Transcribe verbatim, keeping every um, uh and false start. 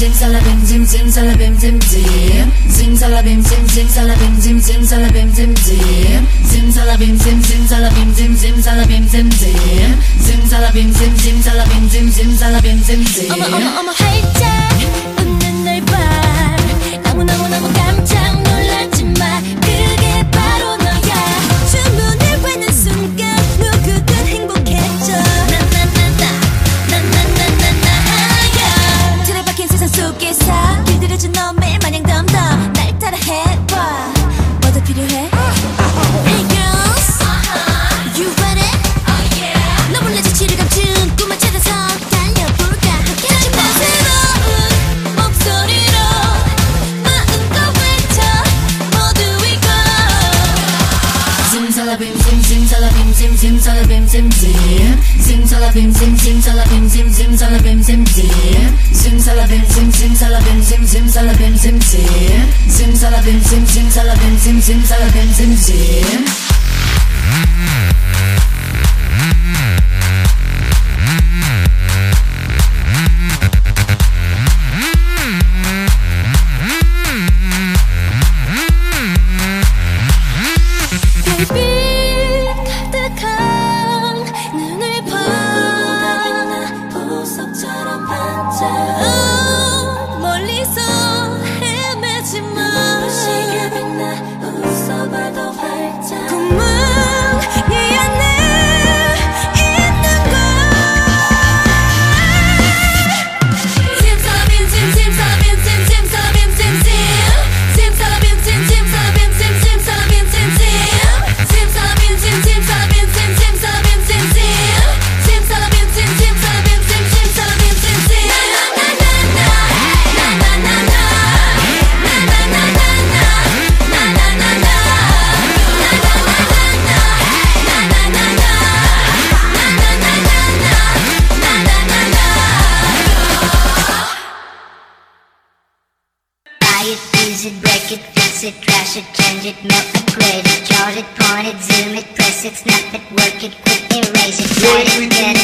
zim zim zim salabim zim zim zim salabim zim zim salabim zim zim salabim zim zim zim salabim zim zim salabim zim zim salabim zim zim zim salabim zim zim salabim zim zim salabim zim zim 어머 어머 어머 활짝 웃는 널 봐 너무너무너무 깜짝 놀랐지만 그게 바로 너야 주문을 외는 순간 누구든 행복해져 나나나나 나나나나나야 틀에 박힌 세상 속에서 길들여진 너 매일 마냥 덤덤 날 따라 해봐 뭐 더 필요해? Hey girls You ready? 너 몰래 지치를 감춘 꿈을 찾아서 달려볼까 함께 나 새로운 목소리로 마음껏 외쳐 모두 이거 zim salabim zim zim salabim zim zim salabim zim zim zim salabim zim zim salabim zim zim salabim zim zim zim salabim zim zim salabim zim zim salabim zim zim zim salabim zim zim salabim zim zim salabim zim zim 별빛 가득한 눈을 봐 보석처럼 반짝 어, 멀리서 헤매지 마 시계 빛나 웃어봐도 활짝 구멍이 안에 있는 걸 심사라빔 심심사라빔 심심사라빔 심심 심사라빔 심심사라빔 심심사라빔 심심 심사라빔 심심사라빔 심심사라빔 심심 심사라빔 심심사라빔 심심사라빔 심심 Buy it, use it, break it, fix it, trash it, change it, melt, upgrade it, chart it, point it, zoom it, press it, snap it, work it, quick erase it, write it, get it.